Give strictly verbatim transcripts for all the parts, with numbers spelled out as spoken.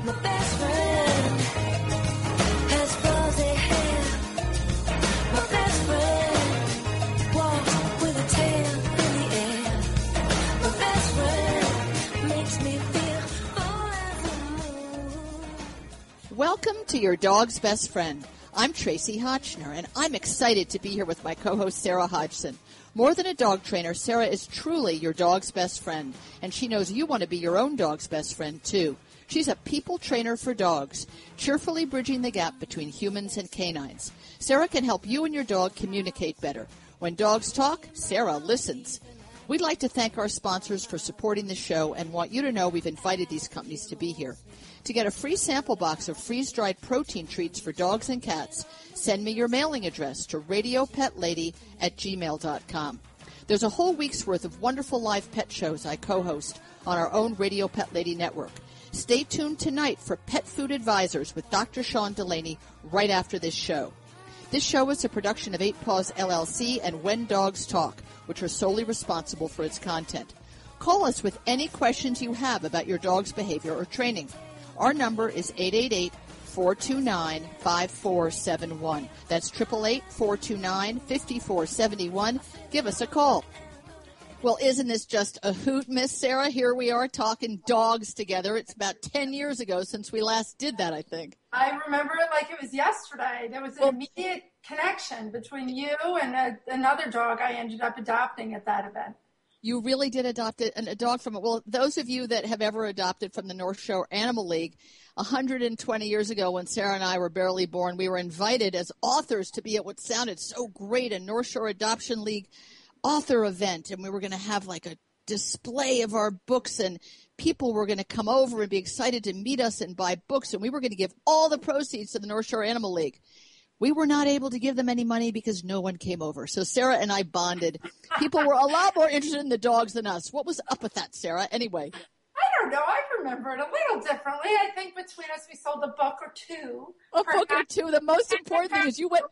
My best friend has fuzzy hair. My best friend walks with a tail in the air. My best friend makes me feel forevermore. Welcome to Your Dog's Best Friend. I'm Tracy Hotchner, and I'm excited to be here with my co-host Sarah Hodgson. More than a dog trainer, Sarah is truly your dog's best friend, and she knows you want to be your own dog's best friend, too. She's a people trainer for dogs, cheerfully bridging the gap between humans and canines. Sarah can help you and your dog communicate better. When dogs talk, Sarah listens. We'd like to thank our sponsors for supporting the show and want you to know we've invited these companies to be here. To get a free sample box of freeze-dried protein treats for dogs and cats, send me your mailing address to radiopetlady at gmail dot com. There's a whole week's worth of wonderful live pet shows I co-host on our own Radio Pet Lady network. Stay tuned tonight for Pet Food Advisors with Doctor Sean Delaney right after this show. This show is a production of Eight Paws L L C and When Dogs Talk, which are solely responsible for its content. Call us with any questions you have about your dog's behavior or training. Our number is eight eight eight, four two nine, five four seven one. That's eight eight eight, four two nine, five four seven one. Give us a call. Well, isn't this just a hoot, Miss Sarah? Here we are talking dogs together. It's about ten years ago since we last did that, I think. I remember it like it was yesterday. There was an well, immediate connection between you and a, another dog I ended up adopting at that event. You really did adopt a, a dog from it. Well, those of you that have ever adopted from the North Shore Animal League, one hundred twenty years ago when Sarah and I were barely born, we were invited as authors to be at what sounded so great, a North Shore Adoption League author event, and we were going to have like a display of our books, and people were going to come over and be excited to meet us and buy books, and we were going to give all the proceeds to the North Shore Animal League. We were not able to give them any money because no one came over. So Sarah and I bonded. People were a lot more interested in the dogs than us. What was up with that, Sarah? Anyway. I don't know. I remember it a little differently. I think between us we sold a book or two. A book or two. The most important thing is you went...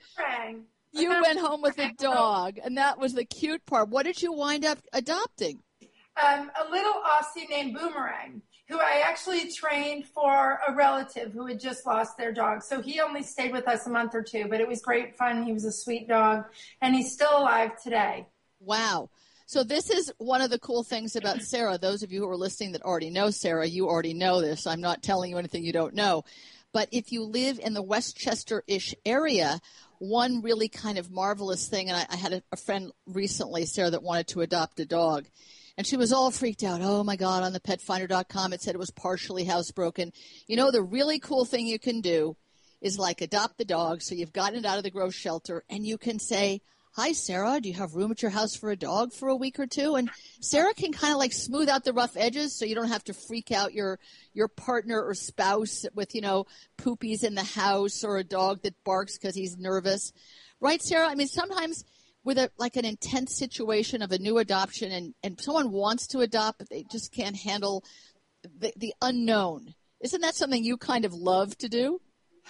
You went home with a dog, and that was the cute part. What did you wind up adopting? Um, a little Aussie named Boomerang, who I actually trained for a relative who had just lost their dog. So he only stayed with us a month or two, but it was great fun. He was a sweet dog, and he's still alive today. Wow. So this is one of the cool things about Sarah. Those of you who are listening that already know Sarah, you already know this. I'm not telling you anything you don't know. But if you live in the Westchester-ish area, one really kind of marvelous thing, and I, I had a, a friend recently, Sarah, that wanted to adopt a dog. And she was all freaked out. Oh, my God, on the pet finder dot com, it said it was partially housebroken. You know, the really cool thing you can do is like adopt the dog. So you've gotten it out of the grow shelter, and you can say, hi, Sarah, do you have room at your house for a dog for a week or two? And Sarah can kind of like smooth out the rough edges so you don't have to freak out your your partner or spouse with, you know, poopies in the house or a dog that barks because he's nervous. Right, Sarah? I mean, sometimes with a like an intense situation of a new adoption and, and someone wants to adopt, but they just can't handle the, the unknown. Isn't that something you kind of love to do?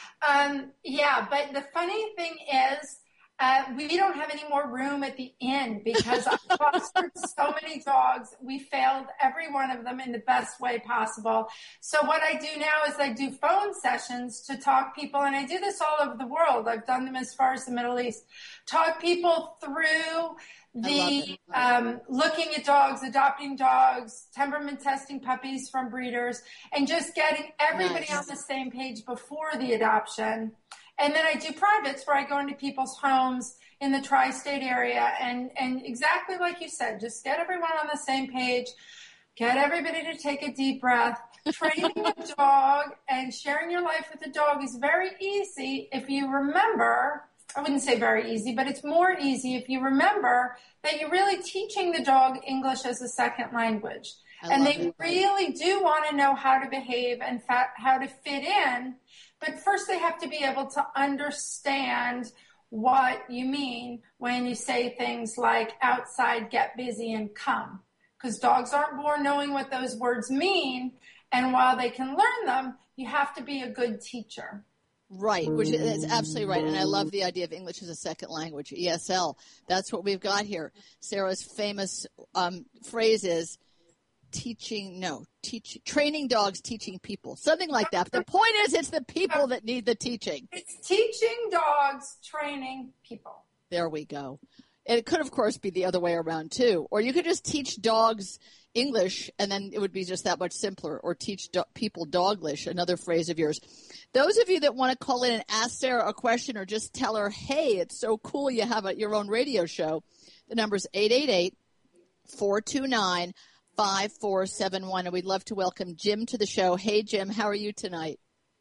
Um, yeah, but the funny thing is, Uh, we don't have any more room at the inn because I fostered so many dogs. We failed every one of them in the best way possible. So what I do now is I do phone sessions to talk people, and I do this all over the world. I've done them as far as the Middle East. Talk people through the um, looking at dogs, adopting dogs, temperament testing puppies from breeders, and just getting everybody nice. on the same page before the adoption. And then I do privates where I go into people's homes in the tri-state area and, and exactly like you said, just get everyone on the same page, get everybody to take a deep breath. Training a dog and sharing your life with a dog is very easy if you remember, I wouldn't say very easy, but it's more easy if you remember that you're really teaching the dog English as a second language. I and they it. really do want to know how to behave and fa- how to fit in. But first they have to be able to understand what you mean when you say things like outside, get busy, and come. Because dogs aren't born knowing what those words mean. And while they can learn them, you have to be a good teacher. Right, which is absolutely right. And I love the idea of English as a second language, E S L. That's what we've got here. Sarah's famous um, phrase is, teaching, no, teach, training dogs, teaching people, something like that. But the point is, it's the people that need the teaching. It's teaching dogs, training people. There we go. It could, of course, be the other way around, too. Or you could just teach dogs English, and then it would be just that much simpler. Or teach do- people Doglish, another phrase of yours. Those of you that want to call in and ask Sarah a question or just tell her, hey, it's so cool you have a, your own radio show, the number's eight eight eight, four two nine, five four seven one. And we'd love to welcome Jim to the show. Hey, Jim, how are you tonight?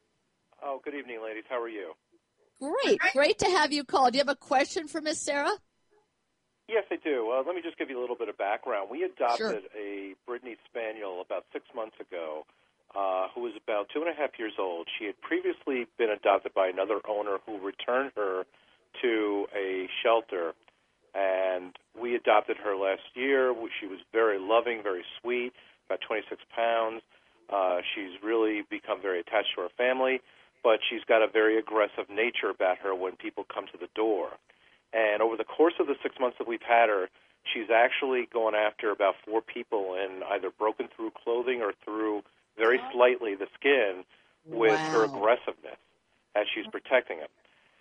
Oh, good evening, ladies. How are you? Great. Great to have you call. Do you have a question for Miss Sarah? Yes, I do. Uh, let me just give you a little bit of background. We adopted Sure. a Brittany Spaniel about six months ago uh, who was about two and a half years old. She had previously been adopted by another owner who returned her to a shelter, and we adopted her last year. She was very loving, very sweet, about twenty-six pounds. Uh, she's really become very attached to her family, but she's got a very aggressive nature about her when people come to the door. And over the course of the six months that we've had her, she's actually gone after about four people and either broken through clothing or through very slightly the skin with Wow. her aggressiveness as she's protecting him.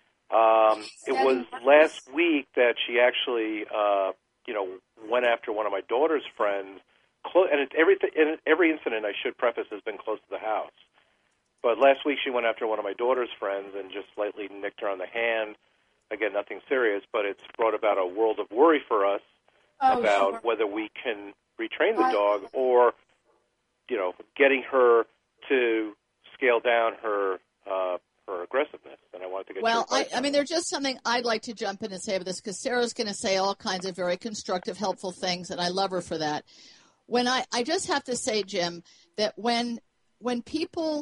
Um, it was last week that she actually, uh, you know, went after one of my daughter's friends. Clo- and it, every, and every incident, I should preface, has been close to the house. But last week she went after one of my daughter's friends and just slightly nicked her on the hand. Again, nothing serious, but it's brought about a world of worry for us Oh, about sure. whether we can retrain the I- dog or, you know, getting her to scale down her uh, her aggressiveness. And I wanted to get Well, your I, advice I on mean, it. there's just something I'd like to jump in and say about this because Sarah's going to say all kinds of very constructive, helpful things, and I love her for that. When I, I just have to say, Jim, that when when people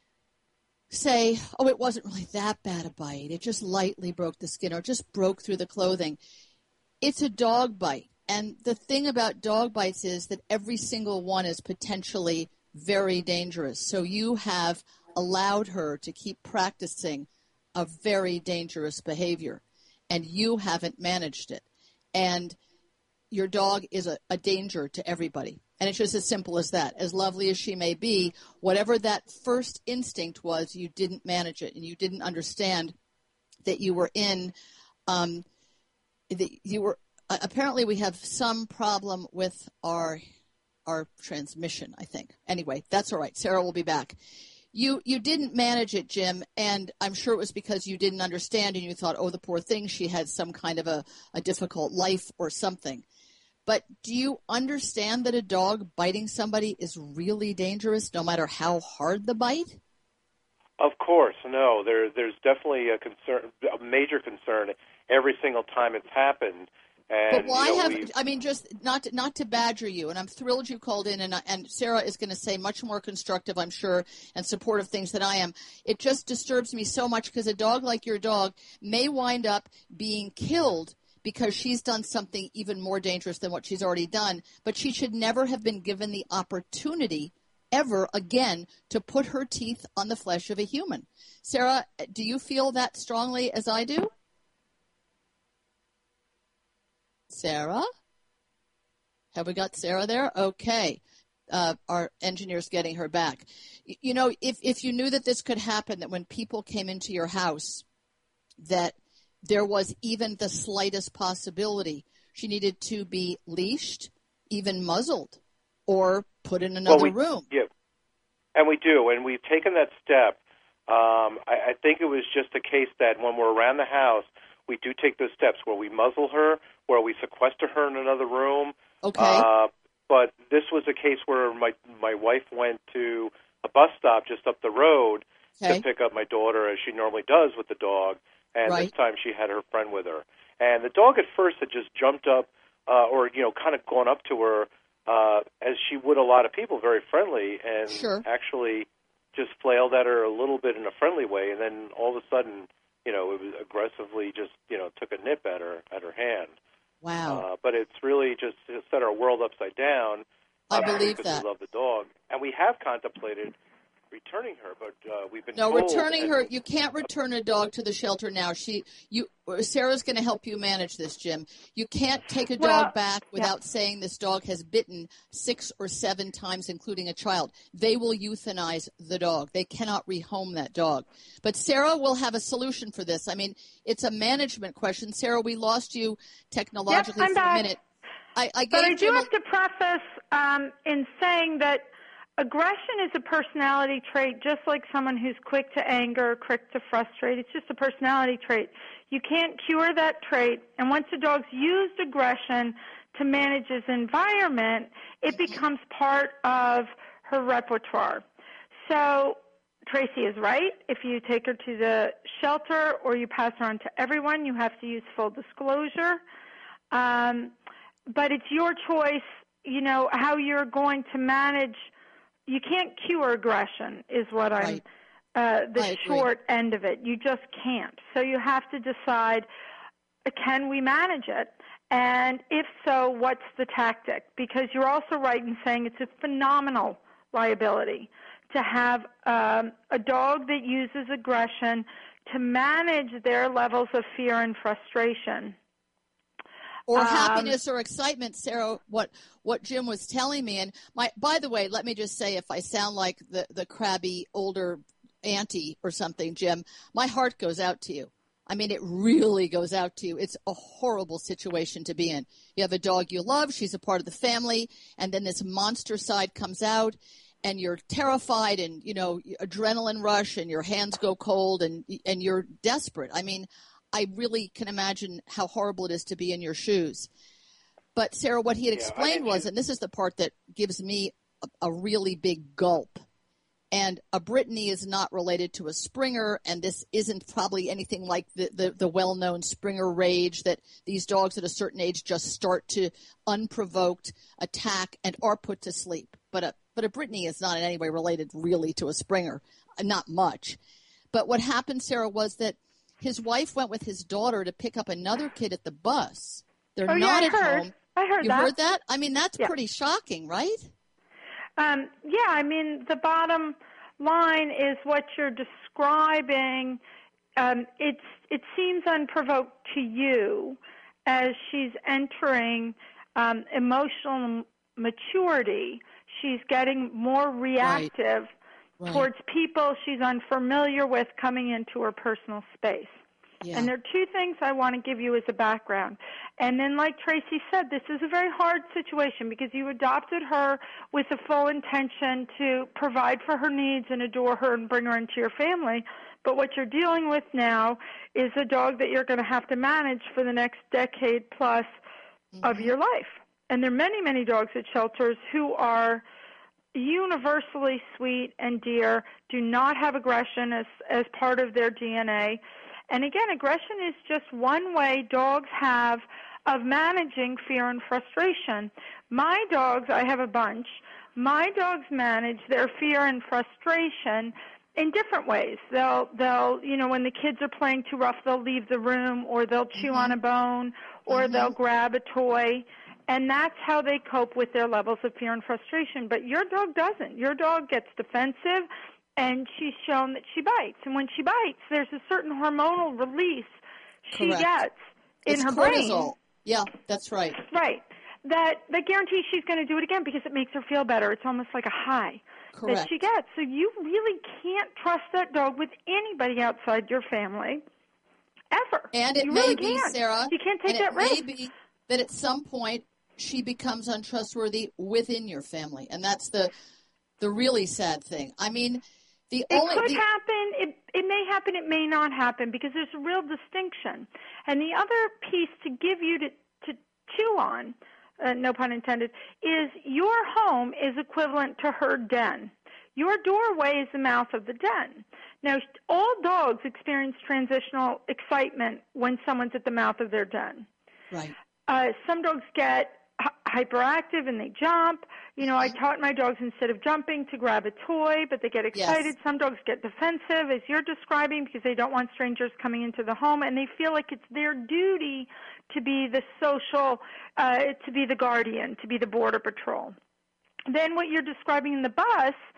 say, oh, it wasn't really that bad a bite, it just lightly broke the skin or just broke through the clothing, it's a dog bite. And the thing about dog bites is that every single one is potentially very dangerous. So you have allowed her to keep practicing a very dangerous behavior, and you haven't managed it. And your dog is a, a danger to everybody. And it's just as simple as that. As lovely as she may be, whatever that first instinct was, you didn't manage it, and you didn't understand that you were in, um, that you were, uh, apparently we have some problem with our our transmission, I think. Anyway, that's all right. Sarah will be back. You you didn't manage it, Jim, and I'm sure it was because you didn't understand and you thought, oh, the poor thing, she had some kind of a, a difficult life or something. But do you understand that a dog biting somebody is really dangerous no matter how hard the bite? Of course, no. There, there's definitely a concern, a major concern every single time it's happened. And, But why you know, have, we- I mean, just not to, not to badger you, and I'm thrilled you called in, and, and Sarah is going to say much more constructive, I'm sure, and supportive things than I am. It just disturbs me so much because a dog like your dog may wind up being killed because she's done something even more dangerous than what she's already done, but she should never have been given the opportunity ever again to put her teeth on the flesh of a human. Sarah, do you feel that strongly as I do? Sarah? Have we got Sarah there? Okay. Uh, our engineer's getting her back. Y- You know, if, if you knew that this could happen, that when people came into your house, that there was even the slightest possibility she needed to be leashed, even muzzled, or put in another well, we, room. Yeah, and we do, and we've taken that step. Um, I, I think it was just a case that when we're around the house, we do take those steps where we muzzle her, where we sequester her in another room. Okay. Uh, but this was a case where my my wife went to a bus stop just up the road Okay. to pick up my daughter, as she normally does with the dog, and Right. this time she had her friend with her. And the dog at first had just jumped up, uh, or, you know, kind of gone up to her, uh, as she would a lot of people, very friendly, and Sure. actually just flailed at her a little bit in a friendly way, and then all of a sudden, you know, it was aggressively just, you know, took a nip at her at her hand. Wow. Uh, but it's really just set our world upside down. I obviously, believe because that. we love the dog, and we have contemplated returning her, but uh, we've been No, told returning and- her. You can't return a dog to the shelter now. She, you, Sarah's going to help you manage this, Jim. You can't take a Well, dog back without saying this dog has bitten six or seven times, including a child. They will euthanize the dog. They cannot rehome that dog. But Sarah will have a solution for this. I mean, it's a management question. Sarah, we lost you technologically Yep, I'm for back. a minute. I, I gave But I do Jim a- have to preface um, in saying that aggression is a personality trait, just like someone who's quick to anger, quick to frustrate. It's just a personality trait. You can't cure that trait. And once a dog's used aggression to manage his environment, it becomes part of her repertoire. So Tracy is right. If you take her to the shelter or you pass her on to everyone, you have to use full disclosure. Um, but it's your choice, you know, how you're going to manage. You can't cure aggression is what I'm, Right. uh, the I agree. short end of it. You just can't. So you have to decide, uh, can we manage it? And if so, what's the tactic? Because you're also right in saying it's a phenomenal liability to have um, a dog that uses aggression to manage their levels of fear and frustration. or Um, happiness or excitement, Sarah, what what Jim was telling me. And my by the way, let me just say, if I sound like the, the crabby older auntie or something, Jim, my heart goes out to you. I mean, it really goes out to you. It's a horrible situation to be in. You have a dog you love, she's a part of the family, and then this monster side comes out, and you're terrified, and, you know, adrenaline rush, and your hands go cold, and and you're desperate. I mean, I really can imagine how horrible it is to be in your shoes. But, Sarah, what he had Yeah, I explained was, mentioned- and this is the part that gives me a, a really big gulp, and a Brittany is not related to a Springer, and this isn't probably anything like the, the, the well-known Springer rage that these dogs at a certain age just start to unprovoked attack and are put to sleep. But a, but a Brittany is not in any way related really to a Springer, not much. But what happened, Sarah, was that his wife went with his daughter to pick up another kid at the bus. They're Oh, yeah, not I at heard. home. I heard you that. heard that? I mean, that's Yeah. pretty shocking, right? Um, yeah, I mean, the bottom line is what you're describing. Um, it's it seems unprovoked to you as she's entering um, emotional maturity. She's getting more reactive Right. towards people she's unfamiliar with coming into her personal space. Yeah. And there are two things I want to give you as a background. And then, like Tracy said, this is a very hard situation because you adopted her with the full intention to provide for her needs and adore her and bring her into your family. But what you're dealing with now is a dog that you're going to have to manage for the next decade plus Mm-hmm. of your life. And there are many, many dogs at shelters who are universally sweet and dear, do not have aggression as, as part of their D N A. And again, aggression is just one way dogs have of managing fear and frustration. My dogs, I have a bunch, my dogs manage their fear and frustration in different ways. They'll, they'll, you know, when the kids are playing too rough, they'll leave the room, or they'll chew on a bone, or Mhm. they'll grab a toy. And that's how they cope with their levels of fear and frustration. But your dog doesn't. Your dog gets defensive, and she's shown that she bites. And when she bites, there's a certain hormonal release she Correct. gets in It's her cortisol. brain. Yeah, that's right. Right. That, that guarantees she's going to do it again because it makes her feel better. It's almost like a high that Correct. she gets. So you really can't trust that dog with anybody outside your family ever. And it you may really be, can't. Sarah, You can't take and that it risk. may be that at some point she becomes untrustworthy within your family, and that's the the really sad thing. I mean, the It only could the, happen. It, it may happen. It may not happen because there's a real distinction. And the other piece to give you to, to chew on, uh, no pun intended, is your home is equivalent to her den. Your doorway is the mouth of the den. Now, all dogs experience transitional excitement when someone's at the mouth of their den. right. Uh, some dogs get h- hyperactive and they jump. You know, I taught my dogs instead of jumping to grab a toy, but they get excited. Yes. Some dogs get defensive, as you're describing, because they don't want strangers coming into the home, and they feel like it's their duty to be the social, uh, to be the guardian, to be the border patrol. Then what you're describing in the bus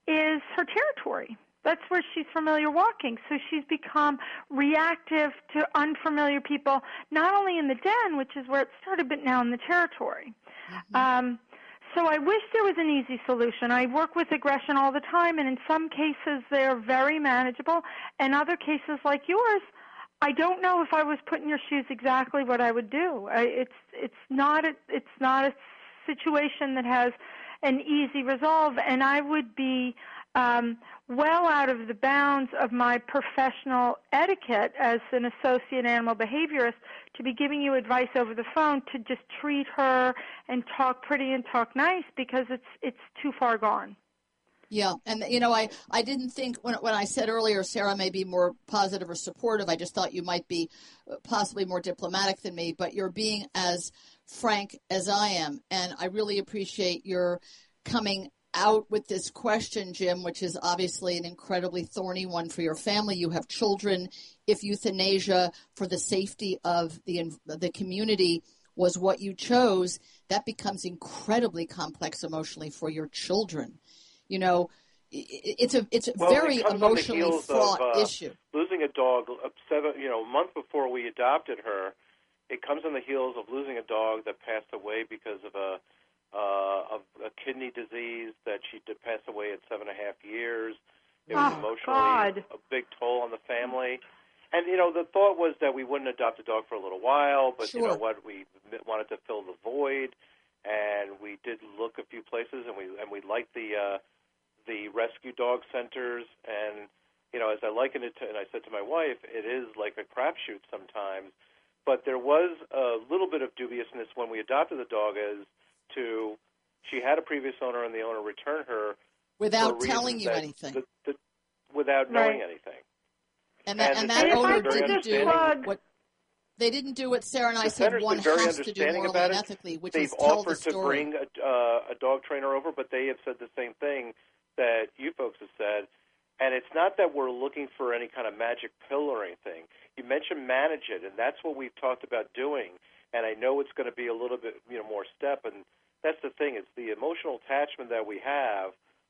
is her territory. That's where she's familiar walking. So she's become reactive to unfamiliar people, not only in the den, which is where it started, but now in the territory. Mm-hmm. Um, so I wish there was an easy solution. I work with aggression all the time, and in some cases they're very manageable. In other cases like yours, I don't know if I was put in your shoes exactly what I would do. I, it's it's not a, it's not a situation that has an easy resolve, and I would be um, well out of the bounds of my professional etiquette as an associate animal behaviorist to be giving you advice over the phone to just treat her and talk pretty and talk nice, because it's it's too far gone. Yeah, and you know, I, I didn't think when when I said earlier Sarah may be more positive or supportive, I just thought you might be possibly more diplomatic than me, but you're being as frank as I am, and I really appreciate your coming out with this question, Jim, which is obviously an incredibly thorny one for your family. You have children. If euthanasia for the safety of the the community was what you chose, that becomes incredibly complex emotionally for your children. You know, it's a it's a well, very it emotionally fraught of, uh, issue. Losing a dog, seven, you know, a month before we adopted her, it comes on the heels of losing a dog that passed away because of a uh, of a kidney disease that she did pass away at seven and a half years. It was oh, emotionally God. a big toll on the family. And, you know, the thought was that we wouldn't adopt a dog for a little while, but Sure. you know what, we wanted to fill the void, and we did look a few places, and we and we liked the uh, the rescue dog centers, and, you know, as I likened it to, and I said to my wife, it is like a crapshoot sometimes, but there was a little bit of dubiousness when we adopted the dog as to, she had a previous owner and the owner returned her Without for telling you that, anything. The, the, without knowing Right. anything. And that, and and the that And if owner I could didn't just do plug- what they didn't do what Sarah and I The said center's one been very has to do understanding morally about and it. ethically, which They've is tell the offered to story. bring a, uh, a dog trainer over, but they have said the same thing that you folks have said. And it's not that we're looking for any kind of magic pill or anything. You mentioned manage it, and that's what we've talked about doing. And I know it's going to be a little bit, you know, more step. And that's the thing. It's the emotional attachment that we have.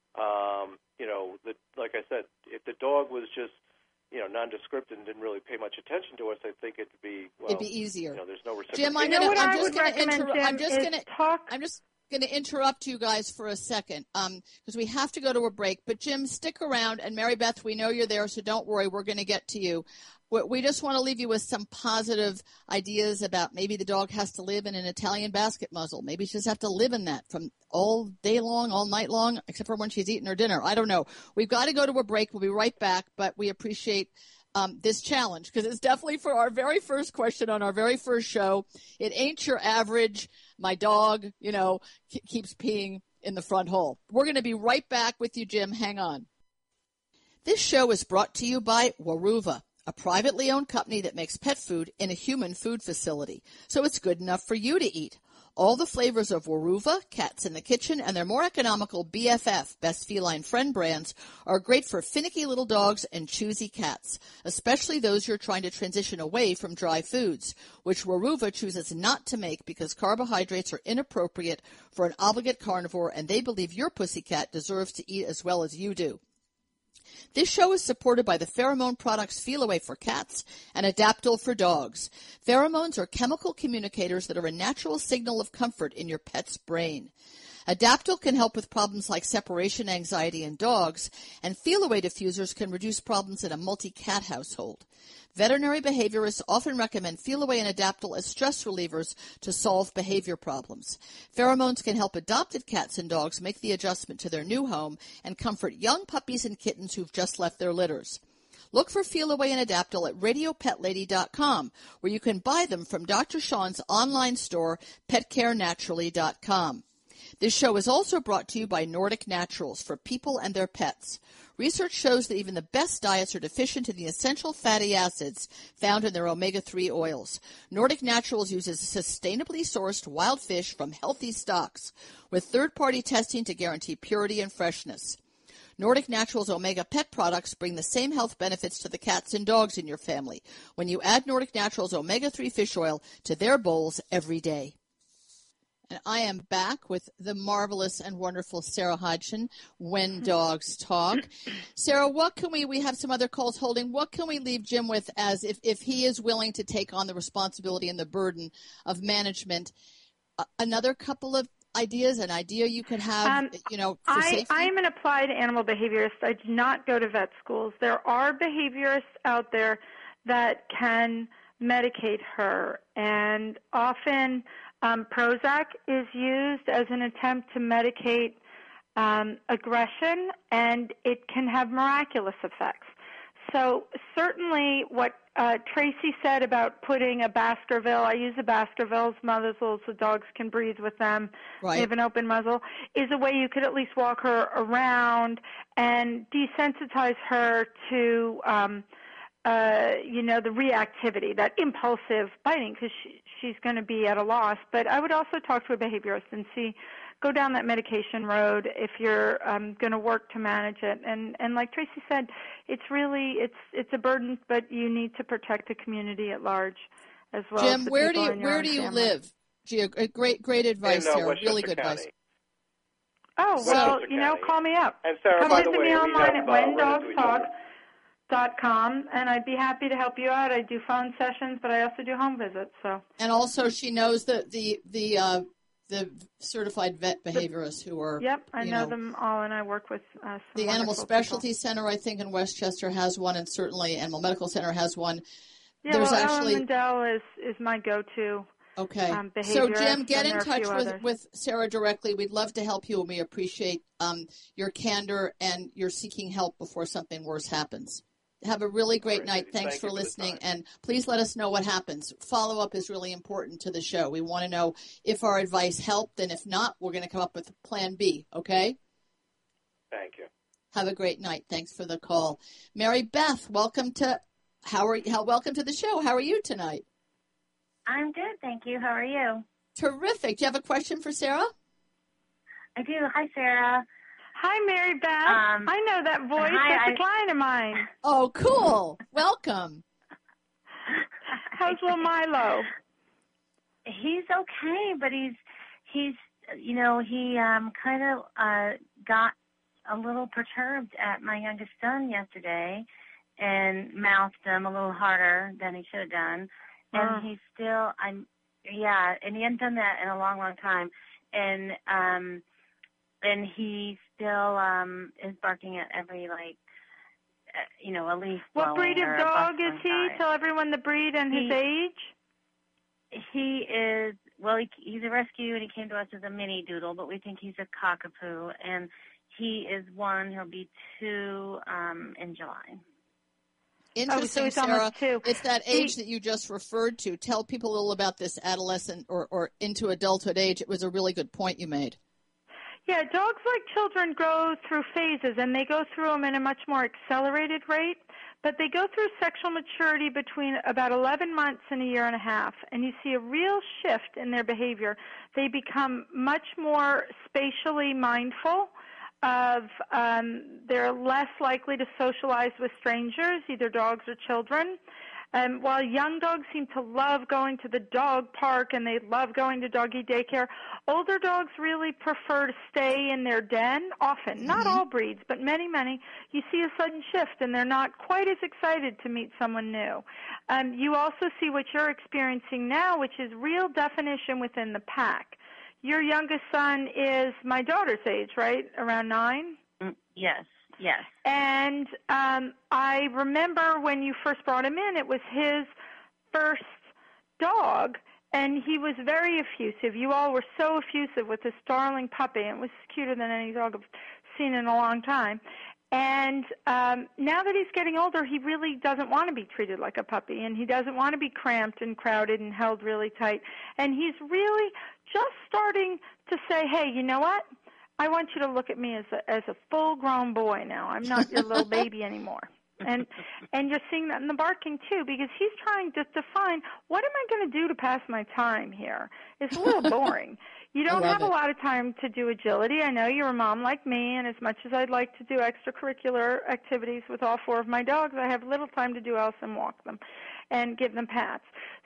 Um, you know, the, like I said, if the dog was just, you know, nondescript and didn't really pay much attention to us, I think it'd be, well, It'd be easier. You know, there's no reciprocation. Jim, I'm You know gonna, what I'm I just would going to recommend, interrupt. I'm Jim, just is going to talk. I'm just going to interrupt you guys for a second, um, because we have to go to a break. But Jim, stick around, and Mary Beth, we know you're there, so don't worry. We're going to get to you. We, we just want to leave you with some positive ideas about maybe the dog has to live in an Italian basket muzzle. Maybe she just have to live in that from all day long, all night long, except for when she's eating her dinner. I don't know. We've got to go to a break. We'll be right back, but we appreciate Um, this challenge, because it's definitely for our very first question on our very first show. It ain't your average, my dog, you know, k- keeps peeing in the front hole. We're going to be right back with you, Jim. Hang on. This show is brought to you by Weruva, a privately owned company that makes pet food in a human food facility, so it's good enough for you to eat. All the flavors of Weruva, Cats in the Kitchen, and their more economical B F F, Best Feline Friend brands, are great for finicky little dogs and choosy cats, especially those you're trying to transition away from dry foods, which Weruva chooses not to make because carbohydrates are inappropriate for an obligate carnivore, and they believe your pussycat deserves to eat as well as you do. This show is supported by the pheromone products Feel-Away for cats and Adaptil for dogs. Pheromones are chemical communicators that are a natural signal of comfort in your pet's brain. Adaptil can help with problems like separation anxiety in dogs, and Feel-Away diffusers can reduce problems in a multi-cat household. Veterinary behaviorists often recommend Feel-Away and Adaptil as stress relievers to solve behavior problems. Pheromones can help adopted cats and dogs make the adjustment to their new home and comfort young puppies and kittens who've just left their litters. Look for Feel-Away and Adaptil at radio pet lady dot com, where you can buy them from Doctor Sean's online store, pet care naturally dot com. This show is also brought to you by Nordic Naturals for people and their pets. Research shows that even the best diets are deficient in the essential fatty acids found in their omega three oils. Nordic Naturals uses sustainably sourced wild fish from healthy stocks with third-party testing to guarantee purity and freshness. Nordic Naturals Omega Pet products bring the same health benefits to the cats and dogs in your family when you add Nordic Naturals Omega three fish oil to their bowls every day. And I am back with the marvelous and wonderful Sarah Hodgson, When Dogs Talk. Sarah, what can we, we have some other calls holding, what can we leave Jim with as if, if he is willing to take on the responsibility and the burden of management? Uh, another couple of ideas, an idea you could have, Um, you know, for I, safety? I am an applied animal behaviorist. I do not go to vet schools. There are behaviorists out there that can medicate her, and often um, Prozac is used as an attempt to medicate um, aggression, and it can have miraculous effects. So certainly what uh, Tracy said about putting a Baskerville, I use a Baskerville's muzzle so dogs can breathe with them. Right. They have an open muzzle, is a way you could at least walk her around and desensitize her to, um, uh, you know, the reactivity, that impulsive biting, because she, she's going to be at a loss. But I would also talk to a behaviorist and see, go down that medication road if you're um, going to work to manage it. And and like Tracy said, it's really it's it's a burden, but you need to protect the community at large as well. Jim, as the where do people you in your where own do you family. live? Gee, a great great advice, in, uh, Sarah. Westchester Really good County. advice. Oh, Westchester well, you know, County. call me up. And Sarah, Come by visit the way, me we online have, at uh, when run dogs into each talk other. dot com, and I'd be happy to help you out. I do phone sessions, but I also do home visits. So. And also, she knows the the the uh, the certified vet behaviorists who are. Yep, I you know, know, them all, and I work with uh, some The Animal wonderful Specialty people. Center, I think, in Westchester has one, and certainly Animal Medical Center has one. Yeah, There's well, actually Ellen Mendel is, is my go-to. okay. um, So behaviorist, Jim, get and in there are a touch few with others. with Sarah directly. We'd love to help you, and we appreciate um, your candor and your seeking help before something worse happens. Have a really great All right, night. ladies. Thanks Thank for you for the listening, time. and please let us know what happens. Follow-up is really important to the show. We want to know if our advice helped, and if not, we're going to come up with plan B, okay? Thank you. Have a great night. Thanks for the call. Mary Beth, welcome to how are how welcome to the show. How are you tonight? I'm good, thank you. How are you? Terrific. Do you have a question for Sarah? I do. Hi, Sarah. Hi, Mary Beth. Um, I know that voice. hi, That's I- a client of mine. Oh, cool. Welcome. How's little Milo? He's okay, but he's he's you know he um kind of uh got a little perturbed at my youngest son yesterday, and mouthed him a little harder than he should have done, and Oh. he's still I'm yeah, and he hadn't done that in a long, long time, and um and he still um is barking at every like uh, you know a leaf. What breed blowing or of a bus dog is going he? by. Tell everyone the breed and his He- age. He is, well, he, he's a rescue, and he came to us as a mini doodle, but we think he's a cockapoo, and he is one, he'll be two um, in July. Interesting, he's Sarah. almost two. It's that He- age that you just referred to. Tell people a little about this adolescent or, or into adulthood age. It was a really good point you made. Yeah, dogs like children go through phases, and they go through them in a much more accelerated rate. But they go through sexual maturity between about eleven months and a year and a half, and you see a real shift in their behavior. They become much more spatially mindful of, um, they're less likely to socialize with strangers, either dogs or children. Um, while young dogs seem to love going to the dog park and they love going to doggy daycare, older dogs really prefer to stay in their den often. Not all breeds, but many, many. You see a sudden shift, and they're not quite as excited to meet someone new. Um, you also see what you're experiencing now, which is real definition within the pack. Your youngest son is my daughter's age, right? Around nine? Mm, yes, yes. And um, I remember when you first brought him in, it was his first dog, and he was very effusive. You all were so effusive with this darling puppy, and it was cuter than any dog I've seen in a long time. And um, now that he's getting older, he really doesn't want to be treated like a puppy, and he doesn't want to be cramped and crowded and held really tight. And he's really just starting to say, hey, you know what? I want you to look at me as a, as a full-grown boy now. I'm not your little baby anymore. And and you're seeing that in the barking, too, because he's trying to define, what am I going to do to pass my time here? It's a little boring. You don't love have a it. lot of time to do agility. I know you're a mom like me, and as much as I'd like to do extracurricular activities with all four of my dogs, I have little time to do else than walk them and give them pats.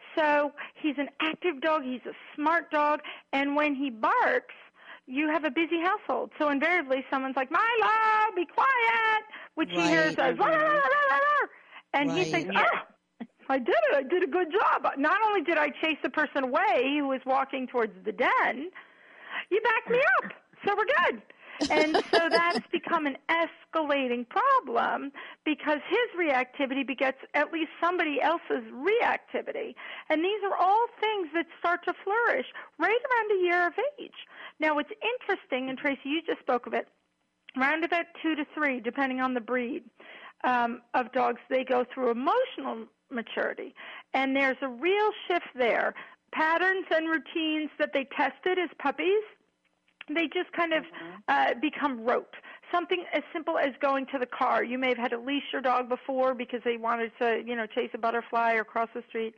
So he's an active dog. He's a smart dog. And when he barks, you have a busy household. So invariably, someone's like, Milo, be quiet, which he hears Right. as, la, la, la, la, la, la. And he Right. thinks, oh, I did it. I did a good job. Not only did I chase the person away who was walking towards the den, you backed me up. So we're good. And so that's become an escalating problem because his reactivity begets at least somebody else's reactivity. And these are all things that start to flourish right around a year of age. Now, what's interesting, and Tracy, you just spoke of it, around about two to three, depending on the breed um, of dogs, they go through emotional maturity. And there's a real shift there. Patterns and routines that they tested as puppies, they just kind of uh, become rote. Something as simple as going to the car. You may have had to leash your dog before because they wanted to, you know, chase a butterfly or cross the street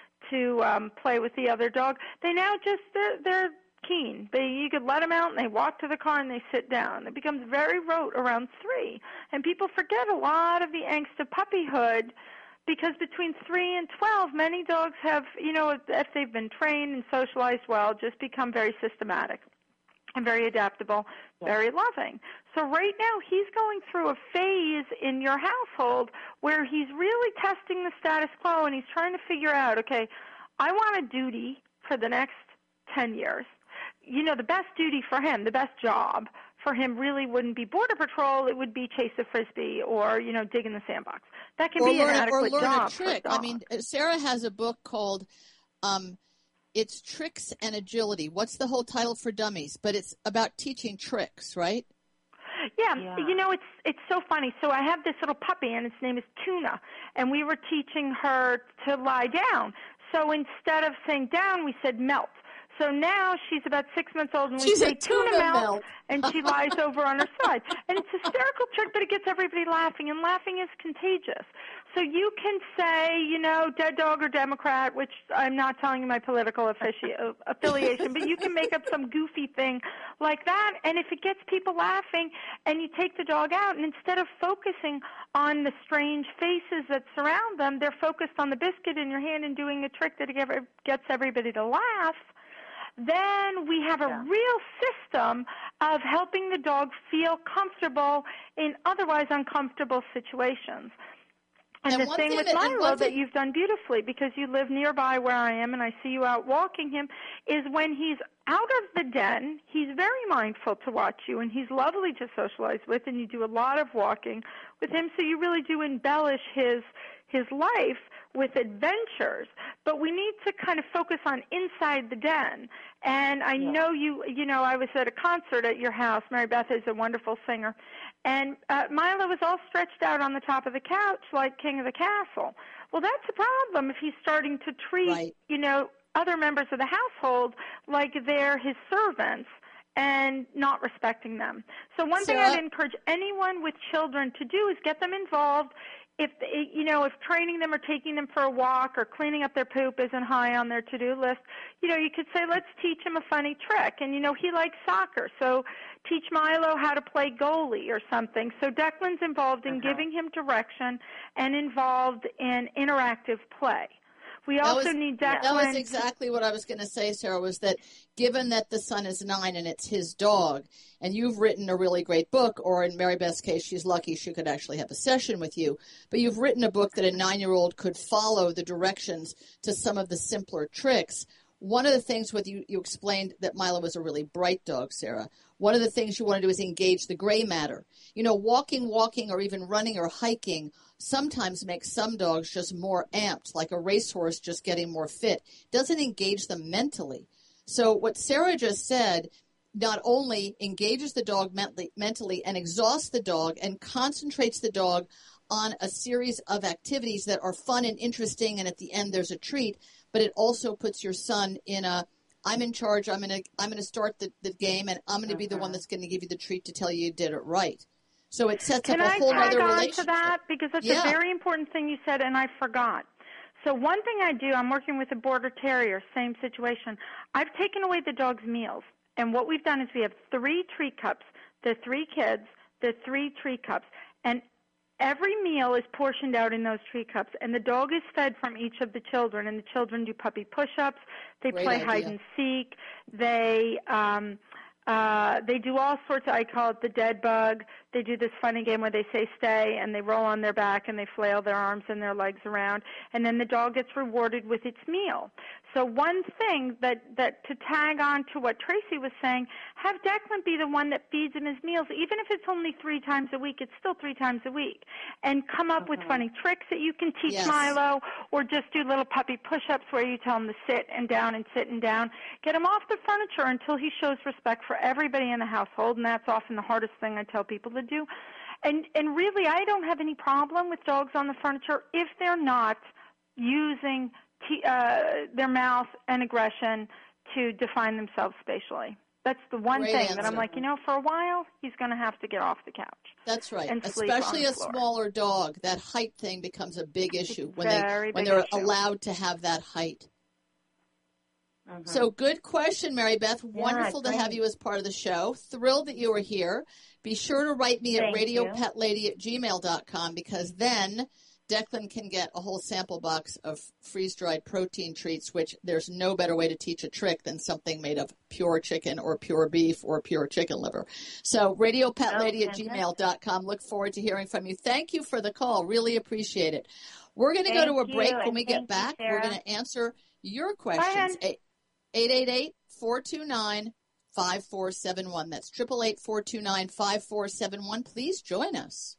to um, play with the other dog. They now just, they're, they're keen. They, you could let them out and they walk to the car and they sit down. It becomes very rote around three. And people forget a lot of the angst of puppyhood because between three and twelve, many dogs have, you know, if they've been trained and socialized well, just become very systematic and very adaptable, very loving. So right now he's going through a phase in your household where he's really testing the status quo and he's trying to figure out, okay, I want a duty for the next ten years. You know, the best duty for him, the best job for him really wouldn't be border patrol. It would be chase a Frisbee or, you know, dig in the sandbox. That can or be learn, an or adequate learn job a trick. for a I dog. mean, Sarah has a book called um, It's Tricks and Agility. What's the whole title for dummies? But it's about teaching tricks, right? Yeah, Yeah. you know, it's it's so funny. So I have this little puppy, and its name is Tuna, and we were teaching her to lie down. So instead of saying down, we said melt. So now she's about six months old, and we She's say a tuna melt. and she lies over on her side. And it's a hysterical trick, but it gets everybody laughing, and laughing is contagious. So you can say, you know, dead dog or Democrat, which I'm not telling you my political affici- affiliation, but you can make up some goofy thing like that, and if it gets people laughing and you take the dog out, and instead of focusing on the strange faces that surround them, they're focused on the biscuit in your hand and doing a trick that gets everybody to laugh, then we have a Yeah. real system of helping the dog feel comfortable in otherwise uncomfortable situations. And, And the one thing thing with that- and Milo one that thing- you've done beautifully, because you live nearby where I am and I see you out walking him, is when he's out of the den, he's very mindful to watch you, and he's lovely to socialize with, and you do a lot of walking with him, so you really do embellish his his life with adventures. But we need to kind of focus on inside the den. And I Yeah. know you, you know, I was at a concert at your house. Mary Beth is a wonderful singer. And uh, Milo was all stretched out on the top of the couch like King of the Castle. Well, that's a problem if he's starting to treat, Right. you know, other members of the household like they're his servants and not respecting them. So one thing Sarah? I'd encourage anyone with children to do is get them involved. If, you know, if training them or taking them for a walk or cleaning up their poop isn't high on their to-do list, you know, you could say, let's teach him a funny trick. And, you know, he likes soccer, so teach Milo how to play goalie or something. So Declan's involved in Uh-huh. giving him direction and involved in interactive play. We That also was- need yeah. Declan. That was exactly what I was going to say, Sarah, was that given that the son is nine and it's his dog, and you've written a really great book, or in Mary Beth's case, she's lucky she could actually have a session with you, but you've written a book that a nine-year-old could follow the directions to some of the simpler tricks. One of the things with you, you explained that Milo was a really bright dog, Sarah. One of the things you want to do is engage the gray matter. You know, walking, walking, or even running or hiking sometimes makes some dogs just more amped, like a racehorse just getting more fit. Doesn't engage them mentally. So what Sarah just said not only engages the dog mentally, mentally and exhausts the dog and concentrates the dog on a series of activities that are fun and interesting, and at the end there's a treat, but it also puts your son in a, I'm in charge, I'm going to I'm gonna start the, the game, and I'm going to be the one that's going to give you the treat to tell you you did it right. So it sets Can up a I whole tag other on relationship. to that? Because that's Yeah. a very important thing you said, and I forgot. So one thing I do, I'm working with a Border Terrier, same situation. I've taken away the dog's meals. And what we've done is we have three treat cups, the three kids, the three treat cups. And every meal is portioned out in those treat cups. And the dog is fed from each of the children. And the children do puppy push-ups. They Great play idea. hide and seek. They... Um, Uh, they do all sorts of, I call it the dead bug. They do this funny game where they say stay and they roll on their back and they flail their arms and their legs around. And then the dog gets rewarded with its meal. So one thing that, that to tag on to what Tracy was saying, have Declan be the one that feeds him his meals. Even if it's only three times a week, it's still three times a week. And come up with funny tricks that you can teach Yes. Milo, or just do little puppy push-ups where you tell him to sit and down and sit and down. Get him off the furniture until he shows respect for everybody in the household, and that's often the hardest thing I tell people to do. And and really, I don't have any problem with dogs on the furniture if they're not using t- uh, their mouth and aggression to define themselves spatially. That's the one Great thing answer. that I'm like, you know, for a while, he's going to have to get off the couch. That's right. And sleep Especially on a the floor. smaller dog. That height thing becomes a big issue when very they when big they're issue. allowed to have that height. Mhm. So good question, Mary Beth. Wonderful to great. have you as part of the show. Thrilled that you were here. Be sure to write me at Thank radio you. pet lady at gmail dot com, because then Declan can get a whole sample box of freeze-dried protein treats, which there's no better way to teach a trick than something made of pure chicken or pure beef or pure chicken liver. So radio pet lady at fantastic. gmail dot com. Look forward to hearing from you. Thank you for the call. Really appreciate it. We're going to go to a Thank break. you, When and we get thank you, back, we're Sarah. going to answer your questions. eight eight eight, four two nine, five four seven one. That's eight eight eight, four two nine, five four seven one. Please join us.